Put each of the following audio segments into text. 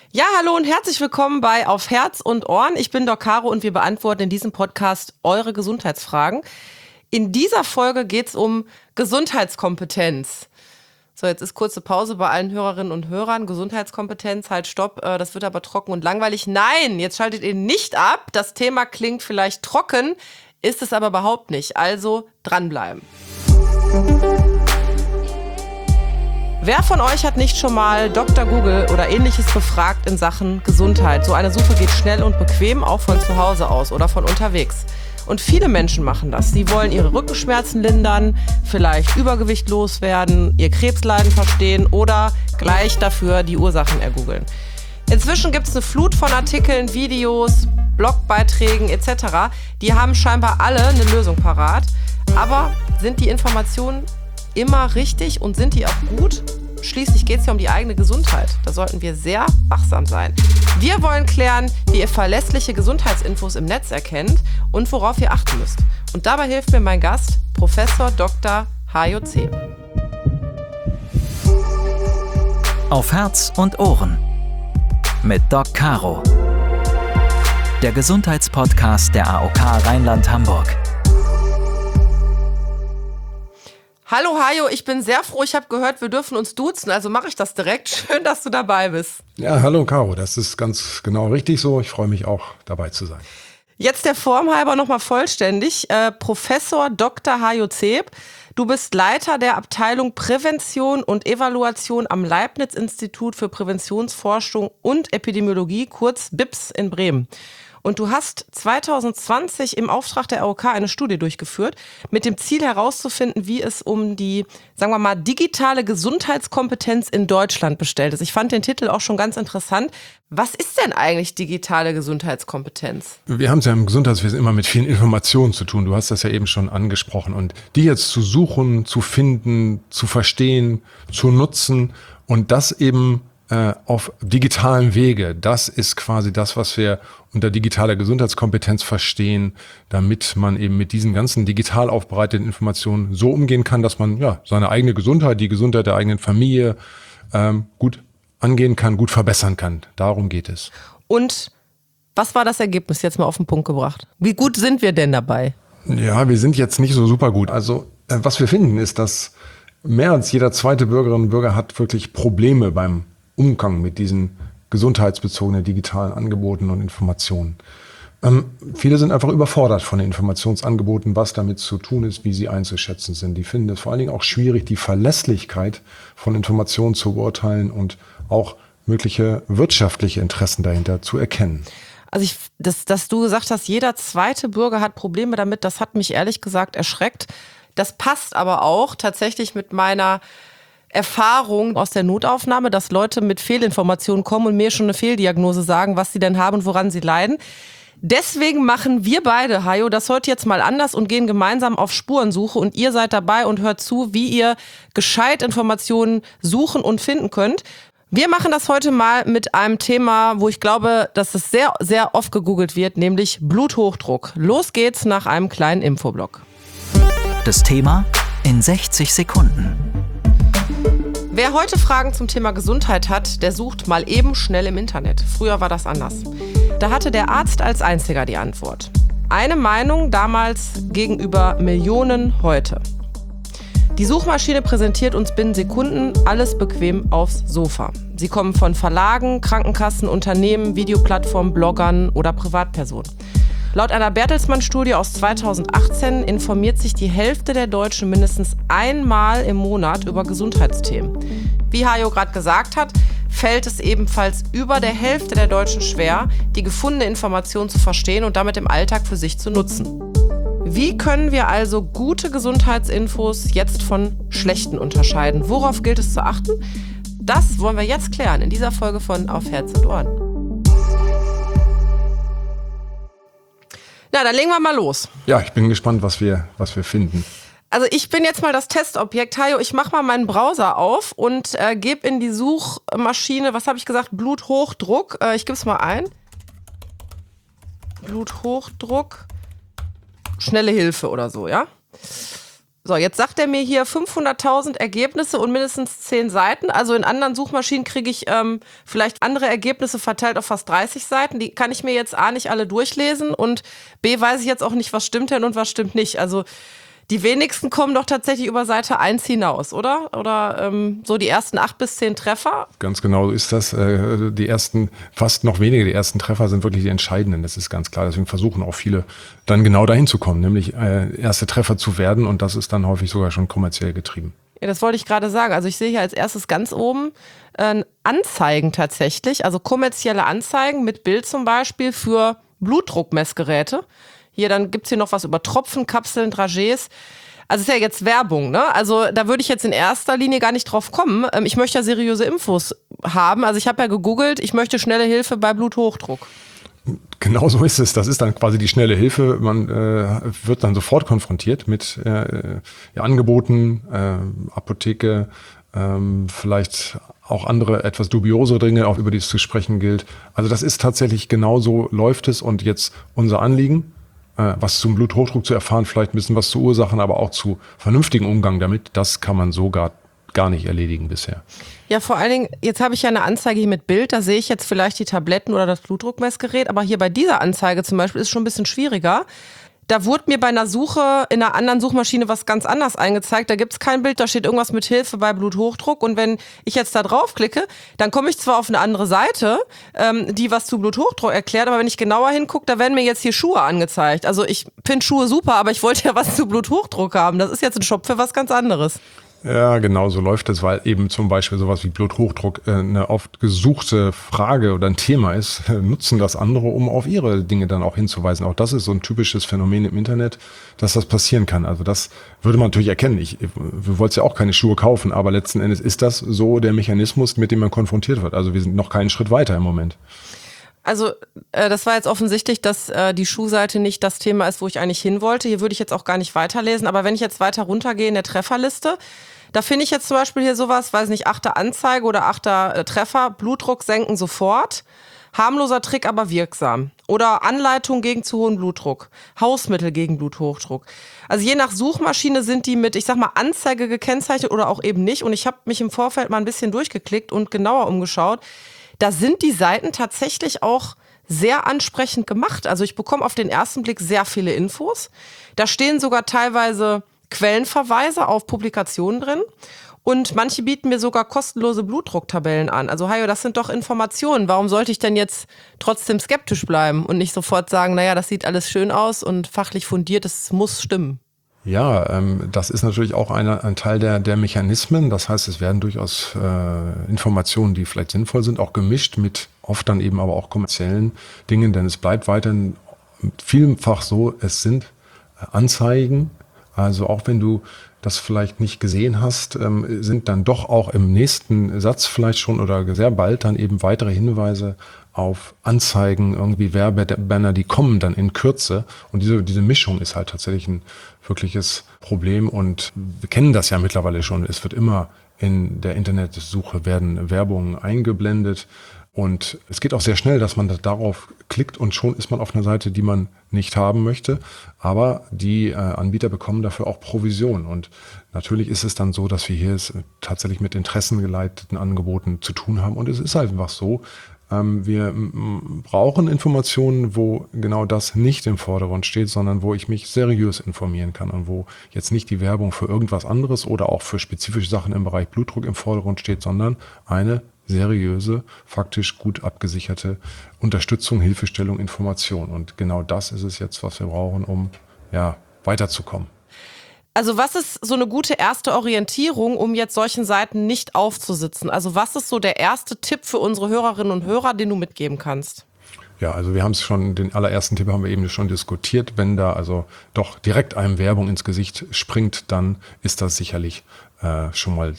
Ja, hallo und herzlich willkommen bei Auf Herz und Ohren. Ich bin Doc Caro und wir beantworten in diesem Podcast eure Gesundheitsfragen. In dieser Folge geht es um Gesundheitskompetenz. So, jetzt ist kurze Pause bei allen Hörerinnen und Hörern. Gesundheitskompetenz, halt stopp, das wird aber trocken und langweilig. Nein, jetzt schaltet ihr nicht ab. Das Thema klingt vielleicht trocken, ist es aber überhaupt nicht. Also dranbleiben. Wer von euch hat nicht schon mal Dr. Google oder ähnliches befragt in Sachen Gesundheit? So eine Suche geht schnell und bequem, auch von zu Hause aus oder von unterwegs. Und viele Menschen machen das. Sie wollen ihre Rückenschmerzen lindern, vielleicht Übergewicht loswerden, ihr Krebsleiden verstehen oder gleich dafür die Ursachen ergoogeln. Inzwischen gibt es eine Flut von Artikeln, Videos, Blogbeiträgen etc. Die haben scheinbar alle eine Lösung parat. Aber sind die Informationen immer richtig und sind die auch gut? Schließlich geht es ja um die eigene Gesundheit. Da sollten wir sehr wachsam sein. Wir wollen klären, wie ihr verlässliche Gesundheitsinfos im Netz erkennt und worauf ihr achten müsst. Und dabei hilft mir mein Gast, Professor Dr. Hajo Zeb. Auf Herz und Ohren mit Doc Caro. Der Gesundheitspodcast der AOK Rheinland-Hamburg. Hallo Hajo, ich bin sehr froh, ich habe gehört, wir dürfen uns duzen, also mache ich das direkt. Schön, dass du dabei bist. Ja, hallo Caro, das ist ganz genau richtig so. Ich freue mich auch, dabei zu sein. Jetzt der Form halber nochmal vollständig. Professor Dr. Hajo Zeb, du bist Leiter der Abteilung Prävention und Evaluation am Leibniz-Institut für Präventionsforschung und Epidemiologie, kurz BIPS in Bremen. Und du hast 2020 im Auftrag der AOK eine Studie durchgeführt, mit dem Ziel herauszufinden, wie es um die, sagen wir mal, digitale Gesundheitskompetenz in Deutschland bestellt ist. Ich fand den Titel auch schon ganz interessant. Was ist denn eigentlich digitale Gesundheitskompetenz? Wir haben es ja im Gesundheitswesen immer mit vielen Informationen zu tun. Du hast das ja eben schon angesprochen. Und die jetzt zu suchen, zu finden, zu verstehen, zu nutzen und das eben auf digitalem Wege, das ist quasi das, was wir unter digitaler Gesundheitskompetenz verstehen, damit man eben mit diesen ganzen digital aufbereiteten Informationen so umgehen kann, dass man ja seine eigene Gesundheit, die Gesundheit der eigenen Familie gut angehen kann, gut verbessern kann. Darum geht es. Und was war das Ergebnis jetzt mal auf den Punkt gebracht? Wie gut sind wir denn dabei? Ja, wir sind jetzt nicht so super gut. Also was wir finden ist, dass mehr als jeder zweite Bürgerin und Bürger hat wirklich Probleme beim Umgang mit diesen gesundheitsbezogenen digitalen Angeboten und Informationen. Viele sind einfach überfordert von den Informationsangeboten, was damit zu tun ist, wie sie einzuschätzen sind. Die finden es vor allen Dingen auch schwierig, die Verlässlichkeit von Informationen zu beurteilen und auch mögliche wirtschaftliche Interessen dahinter zu erkennen. Also dass du gesagt hast, jeder zweite Bürger hat Probleme damit, das hat mich ehrlich gesagt erschreckt. Das passt aber auch tatsächlich mit meiner Erfahrung aus der Notaufnahme, dass Leute mit Fehlinformationen kommen und mir schon eine Fehldiagnose sagen, was sie denn haben und woran sie leiden. Deswegen machen wir beide, Hajo, das heute jetzt mal anders und gehen gemeinsam auf Spurensuche und ihr seid dabei und hört zu, wie ihr gescheit Informationen suchen und finden könnt. Wir machen das heute mal mit einem Thema, wo ich glaube, dass es sehr, sehr oft gegoogelt wird, nämlich Bluthochdruck. Los geht's nach einem kleinen Infoblock. Das Thema in 60 Sekunden. Wer heute Fragen zum Thema Gesundheit hat, der sucht mal eben schnell im Internet. Früher war das anders. Da hatte der Arzt als einziger die Antwort. Eine Meinung damals gegenüber Millionen heute. Die Suchmaschine präsentiert uns binnen Sekunden alles bequem aufs Sofa. Sie kommen von Verlagen, Krankenkassen, Unternehmen, Videoplattformen, Bloggern oder Privatpersonen. Laut einer Bertelsmann-Studie aus 2018 informiert sich die Hälfte der Deutschen mindestens einmal im Monat über Gesundheitsthemen. Wie Hajo gerade gesagt hat, fällt es ebenfalls über der Hälfte der Deutschen schwer, die gefundene Information zu verstehen und damit im Alltag für sich zu nutzen. Wie können wir also gute Gesundheitsinfos jetzt von schlechten unterscheiden? Worauf gilt es zu achten? Das wollen wir jetzt klären in dieser Folge von Auf Herz und Ohren. Na, dann legen wir mal los. Ja, ich bin gespannt, was wir finden. Also ich bin jetzt mal das Testobjekt. Hajo, ich mache mal meinen Browser auf und gebe in die Suchmaschine, was habe ich gesagt, Bluthochdruck. Ich gebe es mal ein. Bluthochdruck, schnelle Hilfe oder so, ja? So, jetzt sagt er mir hier 500.000 Ergebnisse und mindestens 10 Seiten. Also in anderen Suchmaschinen kriege ich vielleicht andere Ergebnisse verteilt auf fast 30 Seiten. Die kann ich mir jetzt A nicht alle durchlesen und B weiß ich jetzt auch nicht, was stimmt denn und was stimmt nicht. Also die wenigsten kommen doch tatsächlich über Seite 1 hinaus, oder? Oder so die ersten 8 bis 10 Treffer? Ganz genau so ist das. Die ersten, fast noch wenige, die ersten Treffer sind wirklich die entscheidenden. Das ist ganz klar. Deswegen versuchen auch viele dann genau dahin zu kommen, nämlich erste Treffer zu werden. Und das ist dann häufig sogar schon kommerziell getrieben. Ja, das wollte ich gerade sagen. Also ich sehe hier als erstes ganz oben Anzeigen tatsächlich. Also kommerzielle Anzeigen mit Bild zum Beispiel für Blutdruckmessgeräte. Hier, dann gibt's hier noch was über Tropfen, Kapseln, Dragees. Also ist ja jetzt Werbung, ne? Also da würde ich jetzt in erster Linie gar nicht drauf kommen. Ich möchte ja seriöse Infos haben. Also ich habe ja gegoogelt, ich möchte schnelle Hilfe bei Bluthochdruck. Genau so ist es. Das ist dann quasi die schnelle Hilfe. Man wird dann sofort konfrontiert mit Angeboten, Apotheke, vielleicht auch andere etwas dubiose Dinge, auch über die es zu sprechen gilt. Also das ist tatsächlich genau so läuft es. Und jetzt unser Anliegen, was zum Bluthochdruck zu erfahren, vielleicht ein bisschen was zu Ursachen, aber auch zu vernünftigen Umgang damit, das kann man so gar nicht erledigen bisher. Ja, vor allen Dingen, jetzt habe ich ja eine Anzeige hier mit Bild, da sehe ich jetzt vielleicht die Tabletten oder das Blutdruckmessgerät, aber hier bei dieser Anzeige zum Beispiel ist es schon ein bisschen schwieriger. Da wurde mir bei einer Suche in einer anderen Suchmaschine was ganz anderes angezeigt. Da gibt es kein Bild, da steht irgendwas mit Hilfe bei Bluthochdruck. Und wenn ich jetzt da draufklicke, dann komme ich zwar auf eine andere Seite, die was zu Bluthochdruck erklärt, aber wenn ich genauer hingucke, da werden mir jetzt hier Schuhe angezeigt. Also ich finde Schuhe super, aber ich wollte ja was zu Bluthochdruck haben. Das ist jetzt ein Shop für was ganz anderes. Ja, genau so läuft es, weil eben zum Beispiel sowas wie Bluthochdruck eine oft gesuchte Frage oder ein Thema ist, nutzen das andere, um auf ihre Dinge dann auch hinzuweisen. Auch das ist so ein typisches Phänomen im Internet, dass das passieren kann. Also das würde man natürlich erkennen. Wir wollten ja auch keine Schuhe kaufen, aber letzten Endes ist das so der Mechanismus, mit dem man konfrontiert wird. Also wir sind noch keinen Schritt weiter im Moment. Also das war jetzt offensichtlich, dass die Schuhseite nicht das Thema ist, wo ich eigentlich hin wollte. Hier würde ich jetzt auch gar nicht weiterlesen. Aber wenn ich jetzt weiter runtergehe in der Trefferliste, da finde ich jetzt zum Beispiel hier sowas, weiß nicht, 8. Anzeige oder 8. Treffer, Blutdruck senken sofort, harmloser Trick, aber wirksam. Oder Anleitung gegen zu hohen Blutdruck, Hausmittel gegen Bluthochdruck. Also je nach Suchmaschine sind die mit, ich sag mal, Anzeige gekennzeichnet oder auch eben nicht. Und ich habe mich im Vorfeld mal ein bisschen durchgeklickt und genauer umgeschaut. Da sind die Seiten tatsächlich auch sehr ansprechend gemacht. Also ich bekomme auf den ersten Blick sehr viele Infos. Da stehen sogar teilweise Quellenverweise auf Publikationen drin. Und manche bieten mir sogar kostenlose Blutdrucktabellen an. Also Hajo, das sind doch Informationen. Warum sollte ich denn jetzt trotzdem skeptisch bleiben und nicht sofort sagen, naja, das sieht alles schön aus und fachlich fundiert, das muss stimmen? Ja, das ist natürlich auch ein Teil der Mechanismen. Das heißt, es werden durchaus Informationen, die vielleicht sinnvoll sind, auch gemischt mit oft dann eben aber auch kommerziellen Dingen. Denn es bleibt weiterhin vielfach so, es sind Anzeigen. Also auch wenn du das vielleicht nicht gesehen hast, sind dann doch auch im nächsten Satz vielleicht schon oder sehr bald dann eben weitere Hinweise auf Anzeigen, irgendwie Werbebanner, die kommen dann in Kürze. Und diese Mischung ist halt tatsächlich ein wirkliches Problem. Und wir kennen das ja mittlerweile schon. Es wird immer in der Internetsuche werden Werbungen eingeblendet. Und es geht auch sehr schnell, dass man darauf klickt und schon ist man auf einer Seite, die man nicht haben möchte. Aber die Anbieter bekommen dafür auch Provision. Und natürlich ist es dann so, dass wir hier tatsächlich mit interessengeleiteten Angeboten zu tun haben. Und es ist halt einfach so, wir brauchen Informationen, wo genau das nicht im Vordergrund steht, sondern wo ich mich seriös informieren kann und wo jetzt nicht die Werbung für irgendwas anderes oder auch für spezifische Sachen im Bereich Blutdruck im Vordergrund steht, sondern eine seriöse, faktisch gut abgesicherte Unterstützung, Hilfestellung, Information. Und genau das ist es jetzt, was wir brauchen, um weiterzukommen. Also was ist so eine gute erste Orientierung, um jetzt solchen Seiten nicht aufzusitzen? Also was ist so der erste Tipp für unsere Hörerinnen und Hörer, den du mitgeben kannst? Ja, also wir haben es schon, den allerersten Tipp haben wir eben schon diskutiert. Wenn da also doch direkt einem Werbung ins Gesicht springt, dann ist das sicherlich schon mal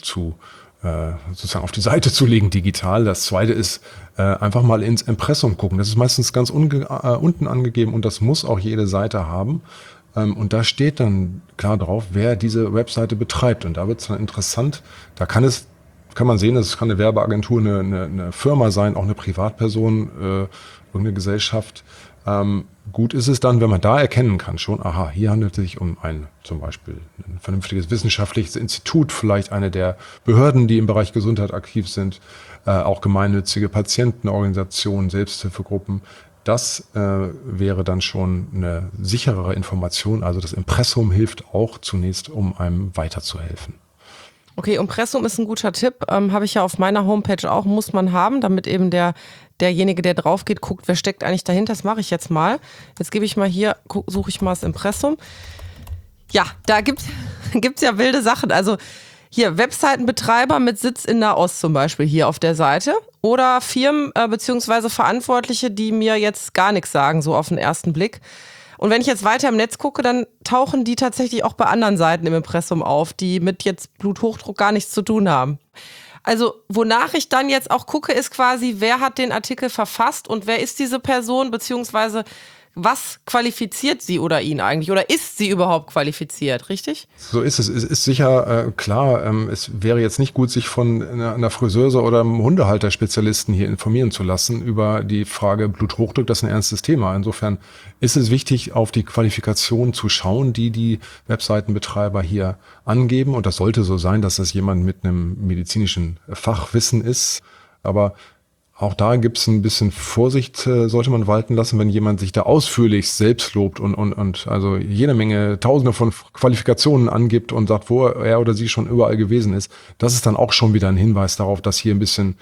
sozusagen auf die Seite zu legen digital. Das zweite ist einfach mal ins Impressum gucken. Das ist meistens ganz unten angegeben und das muss auch jede Seite haben. Und da steht dann klar drauf, wer diese Webseite betreibt. Und da wird es dann interessant. Da kann man sehen, es kann eine Werbeagentur, eine Firma sein, auch eine Privatperson, irgendeine Gesellschaft. Gut ist es dann, wenn man da erkennen kann schon, aha, hier handelt es sich um zum Beispiel ein vernünftiges wissenschaftliches Institut, vielleicht eine der Behörden, die im Bereich Gesundheit aktiv sind, auch gemeinnützige Patientenorganisationen, Selbsthilfegruppen. Das wäre dann schon eine sicherere Information. Also das Impressum hilft auch zunächst, um einem weiterzuhelfen. Okay, Impressum ist ein guter Tipp. Habe ich ja auf meiner Homepage auch, muss man haben, damit eben derjenige, der drauf geht, guckt, wer steckt eigentlich dahinter. Das mache ich jetzt mal. Jetzt gebe ich mal hier, suche ich mal das Impressum. Ja, da gibt's ja wilde Sachen. Also hier, Webseitenbetreiber mit Sitz in Nahost zum Beispiel hier auf der Seite. Oder Firmen beziehungsweise Verantwortliche, die mir jetzt gar nichts sagen, so auf den ersten Blick. Und wenn ich jetzt weiter im Netz gucke, dann tauchen die tatsächlich auch bei anderen Seiten im Impressum auf, die mit jetzt Bluthochdruck gar nichts zu tun haben. Also wonach ich dann jetzt auch gucke, ist quasi, wer hat den Artikel verfasst und wer ist diese Person, beziehungsweise was qualifiziert sie oder ihn eigentlich? Oder ist sie überhaupt qualifiziert, richtig? So ist es. Es ist sicher klar, es wäre jetzt nicht gut, sich von einer Friseuse oder einem Hundehalter-Spezialisten hier informieren zu lassen über die Frage Bluthochdruck. Das ist ein ernstes Thema. Insofern ist es wichtig, auf die Qualifikation zu schauen, die Webseitenbetreiber hier angeben. Und das sollte so sein, dass das jemand mit einem medizinischen Fachwissen ist. Aber auch da gibt es ein bisschen Vorsicht, sollte man walten lassen, wenn jemand sich da ausführlich selbst lobt und also jede Menge, tausende von Qualifikationen angibt und sagt, wo er oder sie schon überall gewesen ist. Das ist dann auch schon wieder ein Hinweis darauf, dass hier ein bisschen,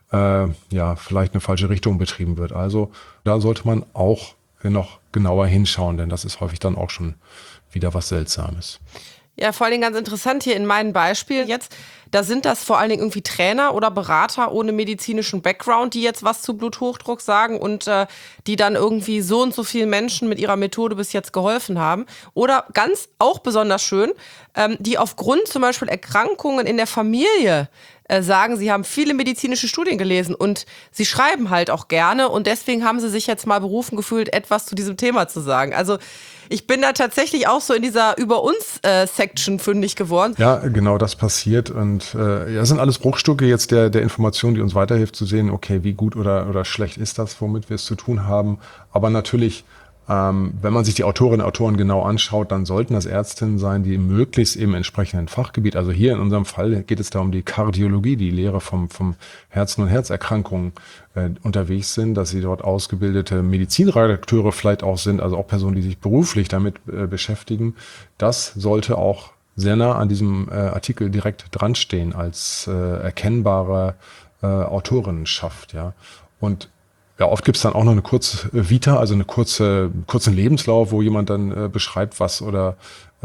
vielleicht eine falsche Richtung betrieben wird. Also da sollte man auch noch genauer hinschauen, denn das ist häufig dann auch schon wieder was Seltsames. Ja, vor allen Dingen ganz interessant hier in meinem Beispiel jetzt, da sind das vor allen Dingen irgendwie Trainer oder Berater ohne medizinischen Background, die jetzt was zu Bluthochdruck sagen und die dann irgendwie so und so vielen Menschen mit ihrer Methode bis jetzt geholfen haben. Oder ganz auch besonders schön, die aufgrund zum Beispiel Erkrankungen in der Familie sagen, sie haben viele medizinische Studien gelesen und sie schreiben halt auch gerne und deswegen haben sie sich jetzt mal berufen gefühlt, etwas zu diesem Thema zu sagen. Also ich bin da tatsächlich auch so in dieser Über-uns-Section fündig geworden. Ja, genau, das passiert und das sind alles Bruchstücke jetzt der Information, die uns weiterhilft zu sehen, okay, wie gut oder schlecht ist das, womit wir es zu tun haben. Aber natürlich, wenn man sich die Autorinnen und Autoren genau anschaut, dann sollten das Ärztinnen sein, die möglichst im entsprechenden Fachgebiet, also hier in unserem Fall geht es da um die Kardiologie, die Lehre vom Herzen- und Herzerkrankungen unterwegs sind, dass sie dort ausgebildete Medizinredakteure vielleicht auch sind, also auch Personen, die sich beruflich damit beschäftigen. Das sollte auch sehr nah an diesem Artikel direkt dran stehen als erkennbare Autorinnenschaft, ja. Und ja, oft gibt's dann auch noch eine kurze Vita, also eine kurzen Lebenslauf, wo jemand dann beschreibt, was oder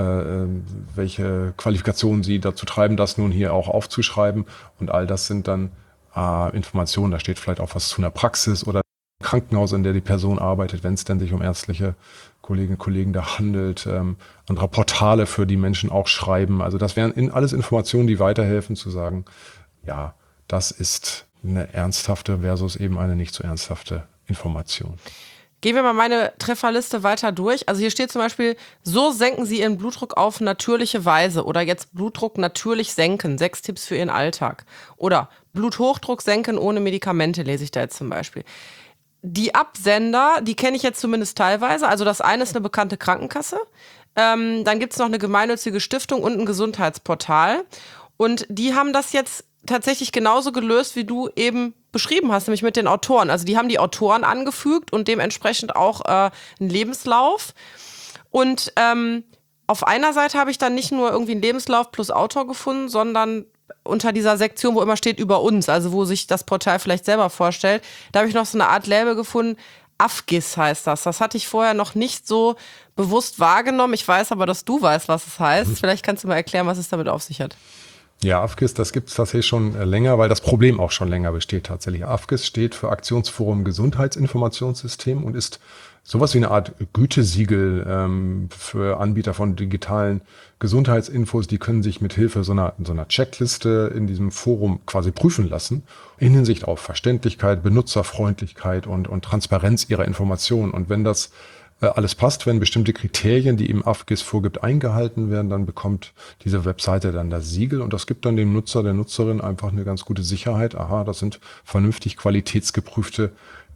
welche Qualifikationen sie dazu treiben, das nun hier auch aufzuschreiben. Und all das sind dann Informationen. Da steht vielleicht auch was zu einer Praxis oder Krankenhaus, in der die Person arbeitet, wenn es denn sich um ärztliche Kolleginnen und Kollegen da handelt. Andere Portale, für die Menschen auch schreiben. Also das wären alles Informationen, die weiterhelfen zu sagen, ja, das ist eine ernsthafte versus eben eine nicht so ernsthafte Information. Gehen wir mal meine Trefferliste weiter durch. Also hier steht zum Beispiel, so senken Sie Ihren Blutdruck auf natürliche Weise oder jetzt Blutdruck natürlich senken, 6 Tipps für Ihren Alltag. Oder Bluthochdruck senken ohne Medikamente, lese ich da jetzt zum Beispiel. Die Absender, die kenne ich jetzt zumindest teilweise. Also das eine ist eine bekannte Krankenkasse. Dann gibt es noch eine gemeinnützige Stiftung und ein Gesundheitsportal. Und die haben das jetzt tatsächlich genauso gelöst, wie du eben beschrieben hast, nämlich mit den Autoren. Also die haben die Autoren angefügt und dementsprechend auch einen Lebenslauf. Und auf einer Seite habe ich dann nicht nur irgendwie einen Lebenslauf plus Autor gefunden, sondern unter dieser Sektion, wo immer steht über uns, also wo sich das Portal vielleicht selber vorstellt, da habe ich noch so eine Art Label gefunden. AFGIS heißt das. Das hatte ich vorher noch nicht so bewusst wahrgenommen. Ich weiß aber, dass du weißt, was es heißt. Vielleicht kannst du mal erklären, was es damit auf sich hat. Ja, AFGIS, das gibt es tatsächlich schon länger, weil das Problem auch schon länger besteht tatsächlich. AFGIS steht für Aktionsforum Gesundheitsinformationssystem und ist sowas wie eine Art Gütesiegel für Anbieter von digitalen Gesundheitsinfos. Die können sich mit Hilfe so einer Checkliste in diesem Forum quasi prüfen lassen in Hinsicht auf Verständlichkeit, Benutzerfreundlichkeit und Transparenz ihrer Informationen. Und wenn das alles passt, wenn bestimmte Kriterien, die im AFGIS vorgibt, eingehalten werden, dann bekommt diese Webseite dann das Siegel und das gibt dann dem Nutzer, der Nutzerin einfach eine ganz gute Sicherheit. Aha, das sind vernünftig qualitätsgeprüfte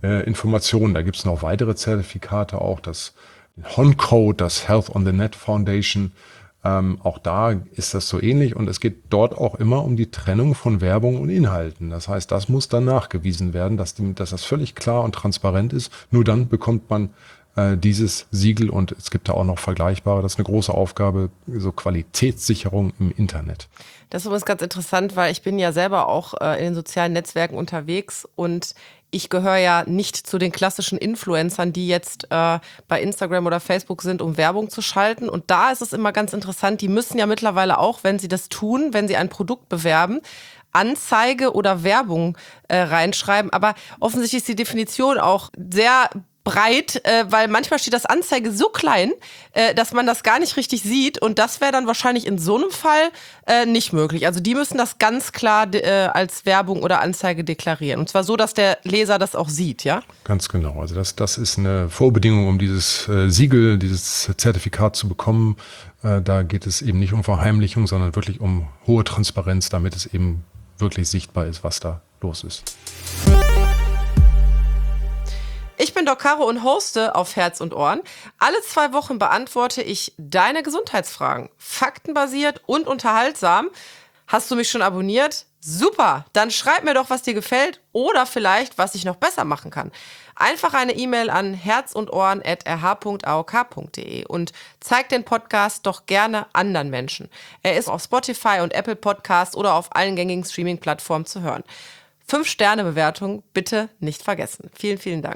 Informationen. Da gibt es noch weitere Zertifikate, auch das HON-Code, das Health on the Net Foundation. Auch da ist das so ähnlich und es geht dort auch immer um die Trennung von Werbung und Inhalten. Das heißt, das muss dann nachgewiesen werden, dass das völlig klar und transparent ist. Nur dann bekommt man dieses Siegel und es gibt da auch noch vergleichbare. Das ist eine große Aufgabe, so Qualitätssicherung im Internet. Das ist übrigens ganz interessant, weil ich bin ja selber auch in den sozialen Netzwerken unterwegs und ich gehöre ja nicht zu den klassischen Influencern, die jetzt bei Instagram oder Facebook sind, um Werbung zu schalten. Und da ist es immer ganz interessant, die müssen ja mittlerweile auch, wenn sie das tun, wenn sie ein Produkt bewerben, Anzeige oder Werbung reinschreiben. Aber offensichtlich ist die Definition auch sehr breit, weil manchmal steht das Anzeige so klein, dass man das gar nicht richtig sieht und das wäre dann wahrscheinlich in so einem Fall nicht möglich. Also die müssen das ganz klar als Werbung oder Anzeige deklarieren und zwar so, dass der Leser das auch sieht, ja? Ganz genau, also das ist eine Vorbedingung, um dieses Siegel, dieses Zertifikat zu bekommen. Da geht es eben nicht um Verheimlichung, sondern wirklich um hohe Transparenz, damit es eben wirklich sichtbar ist, was da los ist. Ich bin Doc Caro und hoste auf Herz und Ohren. Alle 2 Wochen beantworte ich deine Gesundheitsfragen. Faktenbasiert und unterhaltsam. Hast du mich schon abonniert? Super! Dann schreib mir doch, was dir gefällt oder vielleicht, was ich noch besser machen kann. Einfach eine E-Mail an herzundohren@rh.aok.de und zeig den Podcast doch gerne anderen Menschen. Er ist auf Spotify und Apple Podcasts oder auf allen gängigen Streaming-Plattformen zu hören. 5-Sterne-Bewertung bitte nicht vergessen. Vielen, vielen Dank.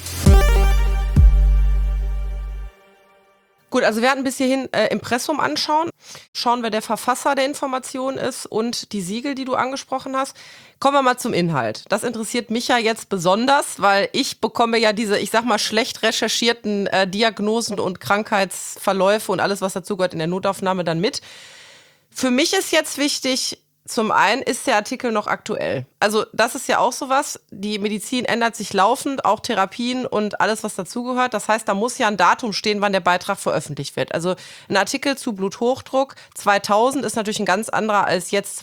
Gut, also wir hatten bis hierhin Impressum anschauen. Schauen, wer der Verfasser der Information ist und die Siegel, die du angesprochen hast. Kommen wir mal zum Inhalt. Das interessiert mich ja jetzt besonders, weil ich bekomme ja diese, ich sag mal, schlecht recherchierten Diagnosen und Krankheitsverläufe und alles, was dazugehört in der Notaufnahme dann mit. Für mich ist jetzt wichtig, zum einen ist der Artikel noch aktuell. Also das ist ja auch sowas, die Medizin ändert sich laufend, auch Therapien und alles, was dazugehört. Das heißt, da muss ja ein Datum stehen, wann der Beitrag veröffentlicht wird. Also ein Artikel zu Bluthochdruck 2000 ist natürlich ein ganz anderer als jetzt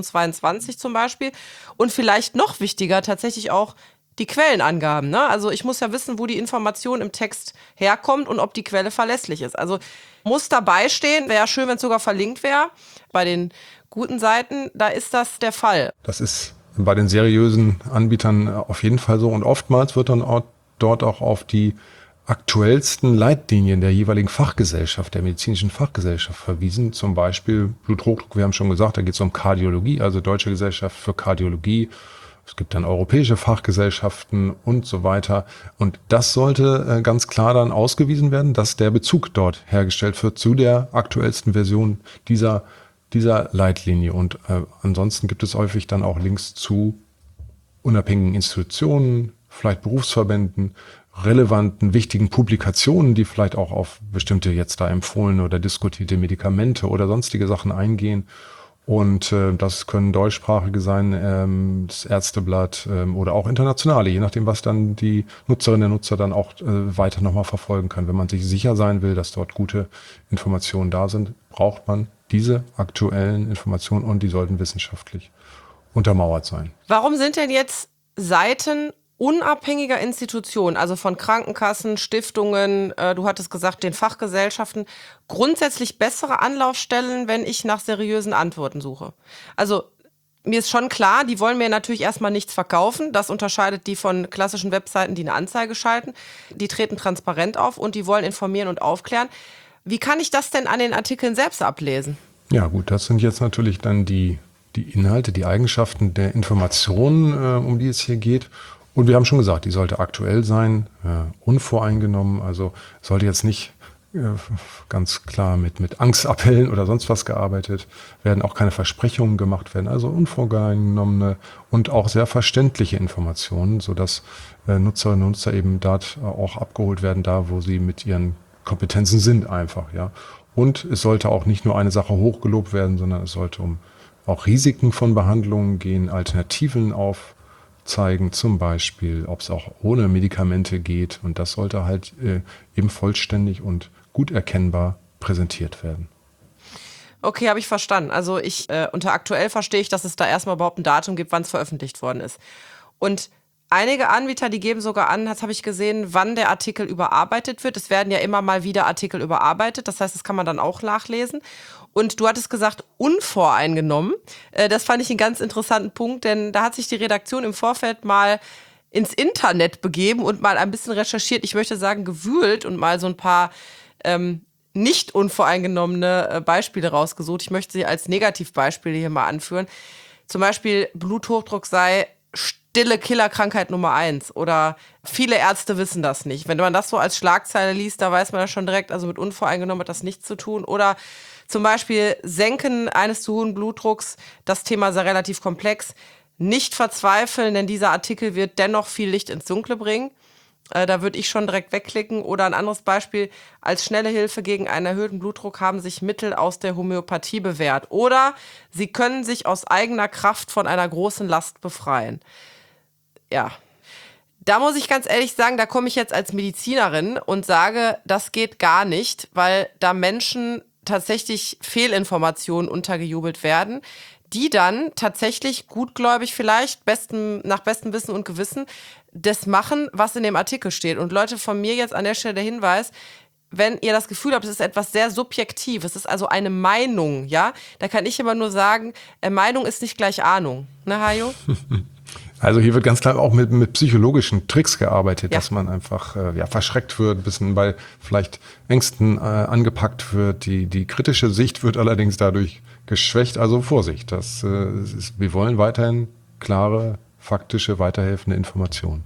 2022 zum Beispiel. Und vielleicht noch wichtiger tatsächlich auch die Quellenangaben. Ne? Also ich muss ja wissen, wo die Information im Text herkommt und ob die Quelle verlässlich ist. Also muss dabei stehen, wäre ja schön, wenn es sogar verlinkt wäre. Bei den guten Seiten, da ist das der Fall. Das ist bei den seriösen Anbietern auf jeden Fall so und oftmals wird dann dort auch auf die aktuellsten Leitlinien der jeweiligen Fachgesellschaft, der medizinischen Fachgesellschaft verwiesen. Zum Beispiel Bluthochdruck, wir haben schon gesagt, da geht es um Kardiologie, also Deutsche Gesellschaft für Kardiologie. Es gibt dann europäische Fachgesellschaften und so weiter. Und das sollte ganz klar dann ausgewiesen werden, dass der Bezug dort hergestellt wird zu der aktuellsten Version dieser Leitlinie. Und ansonsten gibt es häufig dann auch Links zu unabhängigen Institutionen, vielleicht Berufsverbänden, relevanten, wichtigen Publikationen, die vielleicht auch auf bestimmte jetzt da empfohlene oder diskutierte Medikamente oder sonstige Sachen eingehen. Und das können deutschsprachige sein, das Ärzteblatt oder auch internationale, je nachdem, was dann die Nutzerinnen und Nutzer dann auch weiter nochmal verfolgen kann. Wenn man sich sicher sein will, dass dort gute Informationen da sind, braucht man diese aktuellen Informationen und die sollten wissenschaftlich untermauert sein. Warum sind denn jetzt Seiten unabhängiger Institutionen, also von Krankenkassen, Stiftungen, du hattest gesagt, den Fachgesellschaften, grundsätzlich bessere Anlaufstellen, wenn ich nach seriösen Antworten suche? Also mir ist schon klar, die wollen mir natürlich erstmal nichts verkaufen. Das unterscheidet die von klassischen Webseiten, die eine Anzeige schalten. Die treten transparent auf und die wollen informieren und aufklären. Wie kann ich das denn an den Artikeln selbst ablesen? Ja gut, das sind jetzt natürlich dann die Inhalte, die Eigenschaften der Informationen, um die es hier geht. Und wir haben schon gesagt, die sollte aktuell sein, unvoreingenommen, also sollte jetzt nicht ganz klar mit Angstappellen oder sonst was gearbeitet werden, auch keine Versprechungen gemacht werden, also unvoreingenommene und auch sehr verständliche Informationen, sodass Nutzerinnen und Nutzer eben dort auch abgeholt werden, da wo sie mit ihren Kompetenzen sind einfach, ja. Und es sollte auch nicht nur eine Sache hochgelobt werden, sondern es sollte um auch Risiken von Behandlungen gehen, Alternativen aufzeigen, zum Beispiel, ob es auch ohne Medikamente geht. Und das sollte halt eben vollständig und gut erkennbar präsentiert werden. Okay, habe ich verstanden. Also unter aktuell verstehe ich, dass es da erstmal überhaupt ein Datum gibt, wann es veröffentlicht worden ist. Und Einige Anbieter, die geben sogar an, das habe ich gesehen, wann der Artikel überarbeitet wird. Es werden ja immer mal wieder Artikel überarbeitet. Das heißt, das kann man dann auch nachlesen. Und du hattest gesagt, unvoreingenommen. Das fand ich einen ganz interessanten Punkt, denn da hat sich die Redaktion im Vorfeld mal ins Internet begeben und mal ein bisschen recherchiert. Ich möchte sagen, gewühlt und mal so ein paar nicht unvoreingenommene Beispiele rausgesucht. Ich möchte sie als Negativbeispiele hier mal anführen. Zum Beispiel Bluthochdruck sei stille Killerkrankheit Nummer 1 oder viele Ärzte wissen das nicht. Wenn man das so als Schlagzeile liest, da weiß man ja schon direkt, also mit unvoreingenommen hat das nichts zu tun. Oder zum Beispiel Senken eines zu hohen Blutdrucks, das Thema sei relativ komplex. Nicht verzweifeln, denn dieser Artikel wird dennoch viel Licht ins Dunkle bringen. Da würde ich schon direkt wegklicken. Oder ein anderes Beispiel, als schnelle Hilfe gegen einen erhöhten Blutdruck haben sich Mittel aus der Homöopathie bewährt. Oder sie können sich aus eigener Kraft von einer großen Last befreien. Ja, da muss ich ganz ehrlich sagen, da komme ich jetzt als Medizinerin und sage, das geht gar nicht, weil da Menschen tatsächlich Fehlinformationen untergejubelt werden, die dann tatsächlich gutgläubig vielleicht nach bestem Wissen und Gewissen das machen, was in dem Artikel steht. Und Leute, von mir jetzt an der Stelle der Hinweis, wenn ihr das Gefühl habt, es ist etwas sehr Subjektives, es ist also eine Meinung, ja, da kann ich immer nur sagen, Meinung ist nicht gleich Ahnung. Ne, Hajo? Also hier wird ganz klar auch mit psychologischen Tricks gearbeitet, Ja. dass man einfach verschreckt wird, ein bisschen bei vielleicht Ängsten angepackt wird. Die kritische Sicht wird allerdings dadurch geschwächt. Also Vorsicht, wir wollen weiterhin klare, faktische, weiterhelfende Informationen.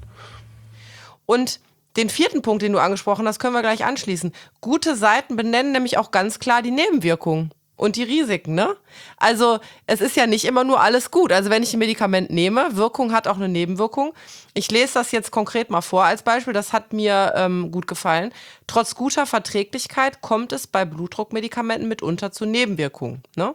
Und den 4. Punkt, den du angesprochen hast, können wir gleich anschließen. Gute Seiten benennen nämlich auch ganz klar die Nebenwirkungen und die Risiken, ne? Also es ist ja nicht immer nur alles gut. Also wenn ich ein Medikament nehme, Wirkung hat auch eine Nebenwirkung. Ich lese das jetzt konkret mal vor als Beispiel, das hat mir gut gefallen. Trotz guter Verträglichkeit kommt es bei Blutdruckmedikamenten mitunter zu Nebenwirkungen, ne?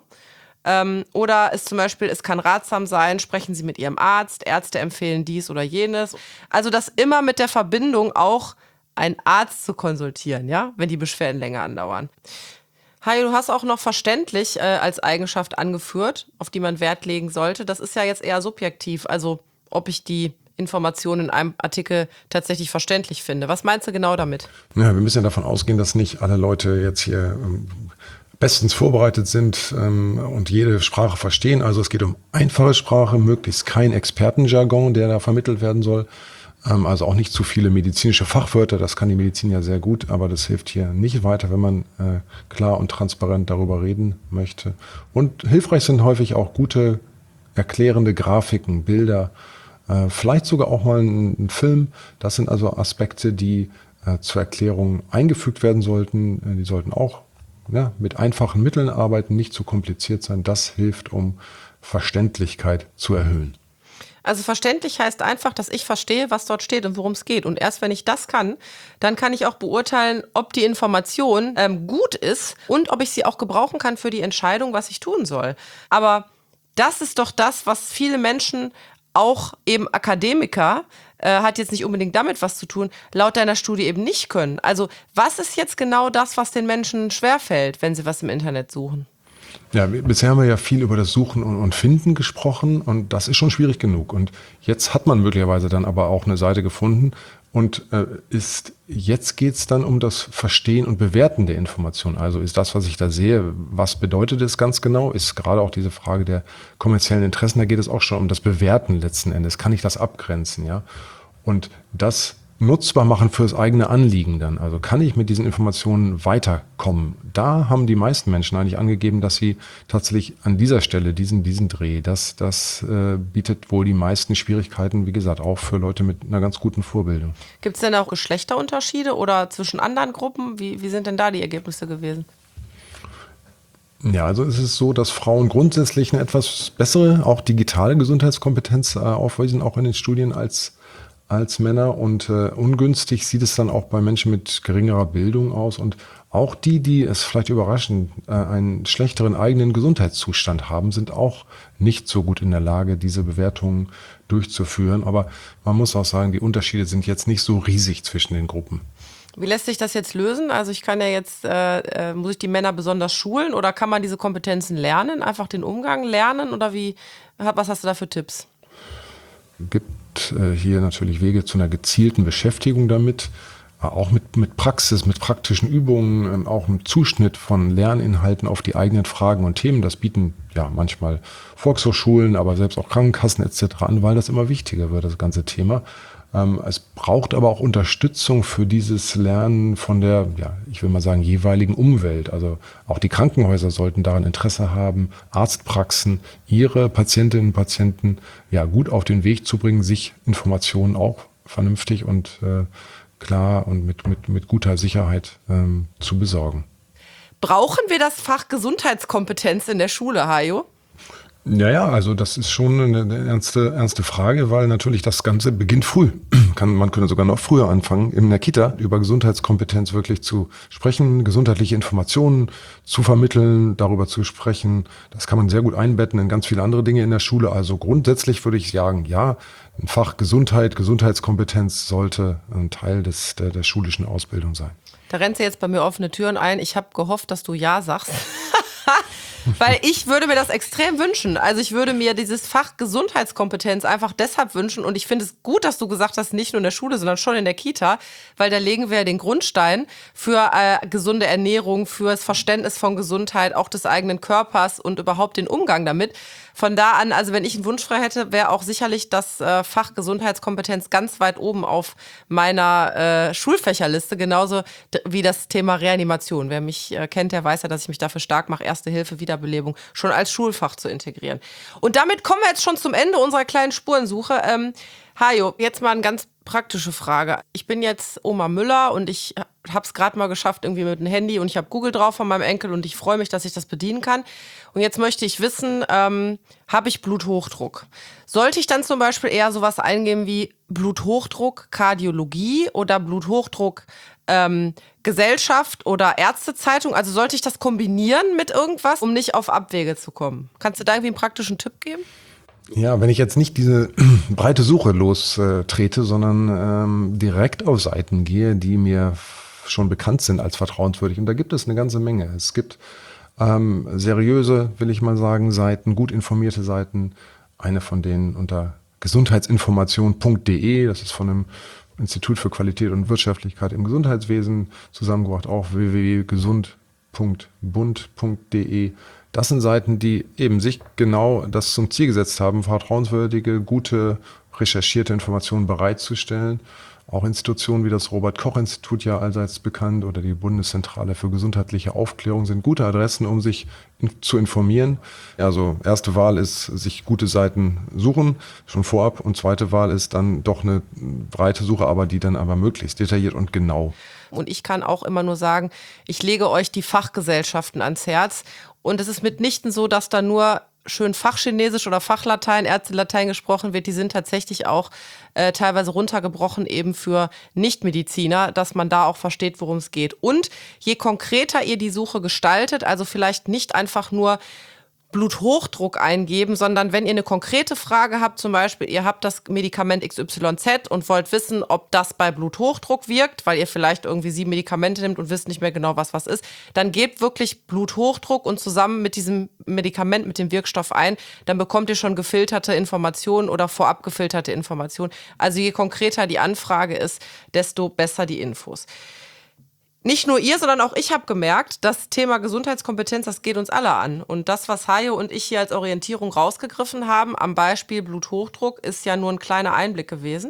Oder es kann ratsam sein, sprechen Sie mit Ihrem Arzt, Ärzte empfehlen dies oder jenes. Also das immer mit der Verbindung auch einen Arzt zu konsultieren, ja, wenn die Beschwerden länger andauern. Hajo, du hast auch noch verständlich als Eigenschaft angeführt, auf die man Wert legen sollte. Das ist ja jetzt eher subjektiv, also ob ich die Informationen in einem Artikel tatsächlich verständlich finde. Was meinst du genau damit? Ja, wir müssen ja davon ausgehen, dass nicht alle Leute jetzt hier bestens vorbereitet sind und jede Sprache verstehen. Also es geht um einfache Sprache, möglichst kein Expertenjargon, der da vermittelt werden soll. Also auch nicht zu viele medizinische Fachwörter, das kann die Medizin ja sehr gut, aber das hilft hier nicht weiter, wenn man klar und transparent darüber reden möchte. Und hilfreich sind häufig auch gute, erklärende Grafiken, Bilder, vielleicht sogar auch mal ein Film. Das sind also Aspekte, die zur Erklärung eingefügt werden sollten. Die sollten auch mit einfachen Mitteln arbeiten, nicht zu kompliziert sein. Das hilft, um Verständlichkeit zu erhöhen. Also verständlich heißt einfach, dass ich verstehe, was dort steht und worum es geht. Und erst wenn ich das kann, dann kann ich auch beurteilen, ob die Information gut ist und ob ich sie auch gebrauchen kann für die Entscheidung, was ich tun soll. Aber das ist doch das, was viele Menschen, auch eben Akademiker, hat jetzt nicht unbedingt damit was zu tun, laut deiner Studie eben nicht können. Also was ist jetzt genau das, was den Menschen schwerfällt, wenn sie was im Internet suchen? Ja, bisher haben wir ja viel über das Suchen und Finden gesprochen und das ist schon schwierig genug. Und jetzt hat man möglicherweise dann aber auch eine Seite gefunden und jetzt geht's dann um das Verstehen und Bewerten der Information. Also ist das, was ich da sehe, was bedeutet es ganz genau? Ist gerade auch diese Frage der kommerziellen Interessen, da geht es auch schon um das Bewerten letzten Endes. Kann ich das abgrenzen, ja? Und das nutzbar machen fürs eigene Anliegen dann. Also kann ich mit diesen Informationen weiterkommen? Da haben die meisten Menschen eigentlich angegeben, dass sie tatsächlich an dieser Stelle, diesen Dreh, das bietet wohl die meisten Schwierigkeiten, wie gesagt, auch für Leute mit einer ganz guten Vorbildung. Gibt es denn auch Geschlechterunterschiede oder zwischen anderen Gruppen? Wie sind denn da die Ergebnisse gewesen? Ja, also es ist so, dass Frauen grundsätzlich eine etwas bessere, auch digitale Gesundheitskompetenz aufweisen, auch in den Studien als Männer und ungünstig sieht es dann auch bei Menschen mit geringerer Bildung aus und auch die es vielleicht überraschen, einen schlechteren eigenen Gesundheitszustand haben, sind auch nicht so gut in der Lage, diese Bewertungen durchzuführen. Aber man muss auch sagen, die Unterschiede sind jetzt nicht so riesig zwischen den Gruppen. Wie lässt sich das jetzt lösen? Also ich kann ja jetzt, muss ich die Männer besonders schulen oder kann man diese Kompetenzen lernen, einfach den Umgang lernen oder was hast du da für Tipps? Gibt gibt hier natürlich Wege zu einer gezielten Beschäftigung damit, auch mit Praxis, mit praktischen Übungen, auch im Zuschnitt von Lerninhalten auf die eigenen Fragen und Themen. Das bieten ja manchmal Volkshochschulen, aber selbst auch Krankenkassen etc. an, weil das immer wichtiger wird, das ganze Thema. Es braucht aber auch Unterstützung für dieses Lernen von der, ich will mal sagen, jeweiligen Umwelt. Also auch die Krankenhäuser sollten daran Interesse haben, Arztpraxen, ihre Patientinnen und Patienten gut auf den Weg zu bringen, sich Informationen auch vernünftig und klar und mit guter Sicherheit zu besorgen. Brauchen wir das Fach Gesundheitskompetenz in der Schule, Hajo? Ja, also das ist schon eine ernste Frage, weil natürlich das Ganze beginnt früh. Man könnte sogar noch früher anfangen, in der Kita über Gesundheitskompetenz wirklich zu sprechen, gesundheitliche Informationen zu vermitteln, darüber zu sprechen. Das kann man sehr gut einbetten in ganz viele andere Dinge in der Schule. Also grundsätzlich würde ich sagen, ja, ein Fach Gesundheitskompetenz sollte ein Teil der schulischen Ausbildung sein. Da rennst du jetzt bei mir offene Türen ein. Ich habe gehofft, dass du ja sagst. Weil ich würde mir das extrem wünschen. Also ich würde mir dieses Fach Gesundheitskompetenz einfach deshalb wünschen. Und ich finde es gut, dass du gesagt hast, nicht nur in der Schule, sondern schon in der Kita. Weil da legen wir den Grundstein für gesunde Ernährung, für das Verständnis von Gesundheit, auch des eigenen Körpers und überhaupt den Umgang damit. Von da an, also wenn ich einen Wunsch frei hätte, wäre auch sicherlich das Fach Gesundheitskompetenz ganz weit oben auf meiner Schulfächerliste. Genauso wie das Thema Reanimation. Wer mich kennt, der weiß ja, dass ich mich dafür stark mache, Erste Hilfe, Wiederbelebung schon als Schulfach zu integrieren. Und damit kommen wir jetzt schon zum Ende unserer kleinen Spurensuche. Hajo, jetzt mal eine ganz praktische Frage. Ich bin jetzt Oma Müller und ich habe es gerade mal geschafft irgendwie mit dem Handy und ich habe Google drauf von meinem Enkel und ich freue mich, dass ich das bedienen kann. Und jetzt möchte ich wissen, habe ich Bluthochdruck? Sollte ich dann zum Beispiel eher sowas eingeben wie Bluthochdruck, Kardiologie oder Bluthochdruck, Gesellschaft oder Ärztezeitung? Also sollte ich das kombinieren mit irgendwas, um nicht auf Abwege zu kommen? Kannst du da irgendwie einen praktischen Tipp geben? Ja, wenn ich jetzt nicht diese breite Suche lostrete, sondern direkt auf Seiten gehe, die mir schon bekannt sind als vertrauenswürdig. Und da gibt es eine ganze Menge. Es gibt seriöse, will ich mal sagen, Seiten, gut informierte Seiten. Eine von denen unter gesundheitsinformation.de, das ist von einem Institut für Qualität und Wirtschaftlichkeit im Gesundheitswesen zusammengebracht, auch www.gesund.bund.de. Das sind Seiten, die eben sich genau das zum Ziel gesetzt haben, vertrauenswürdige, gute, recherchierte Informationen bereitzustellen. Auch Institutionen wie das Robert-Koch-Institut, ja allseits bekannt, oder die Bundeszentrale für gesundheitliche Aufklärung sind gute Adressen, um sich zu informieren. Also erste Wahl ist, sich gute Seiten suchen, schon vorab. Und zweite Wahl ist dann doch eine breite Suche, aber die dann aber möglichst detailliert und genau. Und ich kann auch immer nur sagen, ich lege euch die Fachgesellschaften ans Herz. Und es ist mitnichten so, dass da nur schön Fachchinesisch oder Fachlatein, Ärztelatein gesprochen wird. Die sind tatsächlich auch teilweise runtergebrochen eben für Nichtmediziner, dass man da auch versteht, worum es geht. Und je konkreter ihr die Suche gestaltet, also vielleicht nicht einfach nur Bluthochdruck eingeben, sondern wenn ihr eine konkrete Frage habt, zum Beispiel, ihr habt das Medikament XYZ und wollt wissen, ob das bei Bluthochdruck wirkt, weil ihr vielleicht irgendwie 7 Medikamente nimmt und wisst nicht mehr genau, was ist, dann gebt wirklich Bluthochdruck und zusammen mit diesem Medikament, mit dem Wirkstoff ein, dann bekommt ihr schon gefilterte Informationen oder vorab gefilterte Informationen. Also je konkreter die Anfrage ist, desto besser die Infos. Nicht nur ihr, sondern auch ich habe gemerkt, das Thema Gesundheitskompetenz, das geht uns alle an. Und das, was Hajo und ich hier als Orientierung rausgegriffen haben, am Beispiel Bluthochdruck, ist ja nur ein kleiner Einblick gewesen.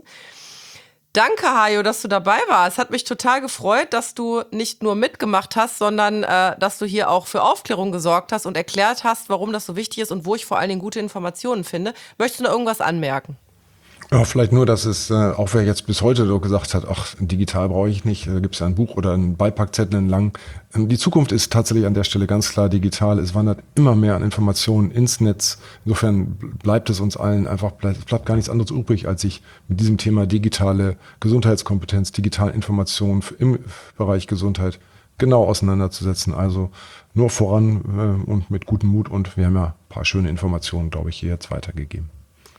Danke, Hajo, dass du dabei warst. Es hat mich total gefreut, dass du nicht nur mitgemacht hast, sondern dass du hier auch für Aufklärung gesorgt hast und erklärt hast, warum das so wichtig ist und wo ich vor allen Dingen gute Informationen finde. Möchtest du noch irgendwas anmerken? Ja, vielleicht nur, dass es, auch wer jetzt bis heute so gesagt hat, ach, digital brauche ich nicht, da gibt es ja ein Buch oder einen Beipackzettel entlang. Die Zukunft ist tatsächlich an der Stelle ganz klar digital. Es wandert immer mehr an Informationen ins Netz. Insofern bleibt es uns allen einfach, bleibt gar nichts anderes übrig, als sich mit diesem Thema digitale Gesundheitskompetenz, digitale Informationen im Bereich Gesundheit genau auseinanderzusetzen. Also nur voran und mit gutem Mut. Und wir haben ja ein paar schöne Informationen, glaube ich, hier jetzt weitergegeben.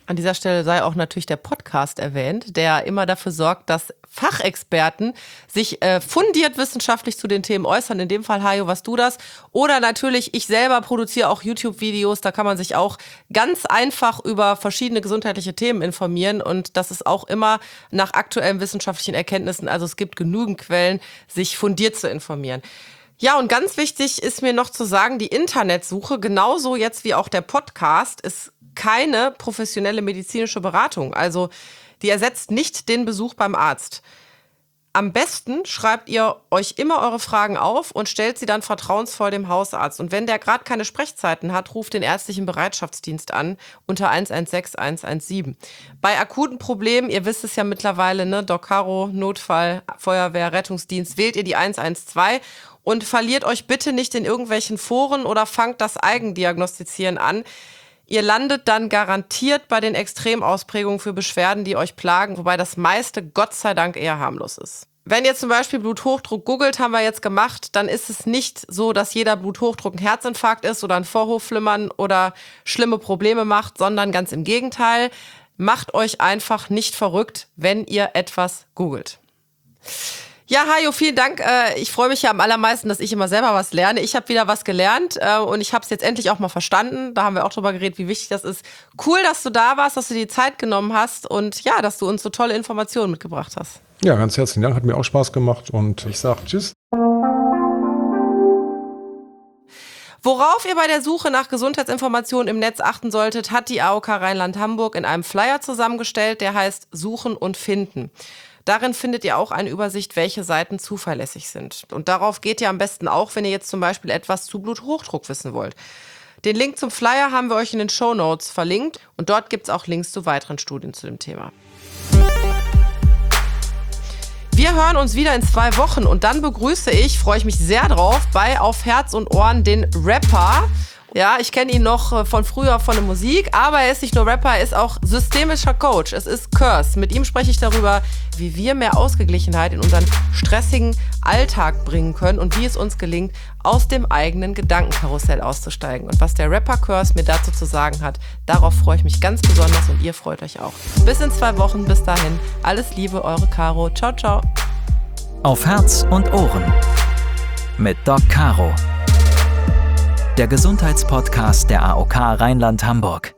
An dieser Stelle sei auch natürlich der Podcast erwähnt, der immer dafür sorgt, dass Fachexperten sich fundiert wissenschaftlich zu den Themen äußern. In dem Fall, Hajo, warst du das. Oder natürlich, ich selber produziere auch YouTube-Videos. Da kann man sich auch ganz einfach über verschiedene gesundheitliche Themen informieren. Und das ist auch immer nach aktuellen wissenschaftlichen Erkenntnissen. Also es gibt genügend Quellen, sich fundiert zu informieren. Ja, und ganz wichtig ist mir noch zu sagen, die Internetsuche, genauso jetzt wie auch der Podcast, ist keine professionelle medizinische Beratung. Also die ersetzt nicht den Besuch beim Arzt. Am besten schreibt ihr euch immer eure Fragen auf und stellt sie dann vertrauensvoll dem Hausarzt. Und wenn der gerade keine Sprechzeiten hat, ruft den ärztlichen Bereitschaftsdienst an unter 116 117. Bei akuten Problemen, ihr wisst es ja mittlerweile, ne, DocCaro, Notfall, Feuerwehr, Rettungsdienst, wählt ihr die 112 und verliert euch bitte nicht in irgendwelchen Foren oder fangt das Eigendiagnostizieren an. Ihr landet dann garantiert bei den Extremausprägungen für Beschwerden, die euch plagen, wobei das meiste Gott sei Dank eher harmlos ist. Wenn ihr zum Beispiel Bluthochdruck googelt, haben wir jetzt gemacht, dann ist es nicht so, dass jeder Bluthochdruck ein Herzinfarkt ist oder ein Vorhofflimmern oder schlimme Probleme macht, sondern ganz im Gegenteil. Macht euch einfach nicht verrückt, wenn ihr etwas googelt. Ja, Hajo, vielen Dank. Ich freue mich ja am allermeisten, dass ich immer selber was lerne. Ich habe wieder was gelernt und ich habe es jetzt endlich auch mal verstanden. Da haben wir auch drüber geredet, wie wichtig das ist. Cool, dass du da warst, dass du dir die Zeit genommen hast und ja, dass du uns so tolle Informationen mitgebracht hast. Ja, ganz herzlichen Dank. Hat mir auch Spaß gemacht und ich sage tschüss. Worauf ihr bei der Suche nach Gesundheitsinformationen im Netz achten solltet, hat die AOK Rheinland-Hamburg in einem Flyer zusammengestellt, der heißt Suchen und Finden. Darin findet ihr auch eine Übersicht, welche Seiten zuverlässig sind. Und darauf geht ihr am besten auch, wenn ihr jetzt zum Beispiel etwas zu Bluthochdruck wissen wollt. Den Link zum Flyer haben wir euch in den Shownotes verlinkt und dort gibt es auch Links zu weiteren Studien zu dem Thema. Wir hören uns wieder in 2 Wochen und dann begrüße ich, freue ich mich sehr drauf, bei Auf Herz und Ohren den Rapper. Ja, ich kenne ihn noch von früher von der Musik, aber er ist nicht nur Rapper, er ist auch systemischer Coach. Es ist Curse. Mit ihm spreche ich darüber, wie wir mehr Ausgeglichenheit in unseren stressigen Alltag bringen können und wie es uns gelingt, aus dem eigenen Gedankenkarussell auszusteigen. Und was der Rapper Curse mir dazu zu sagen hat, darauf freue ich mich ganz besonders und ihr freut euch auch. Bis in 2 Wochen, bis dahin. Alles Liebe, eure Caro. Ciao, ciao. Auf Herz und Ohren mit DocCaro. Der Gesundheitspodcast der AOK Rheinland-Hamburg.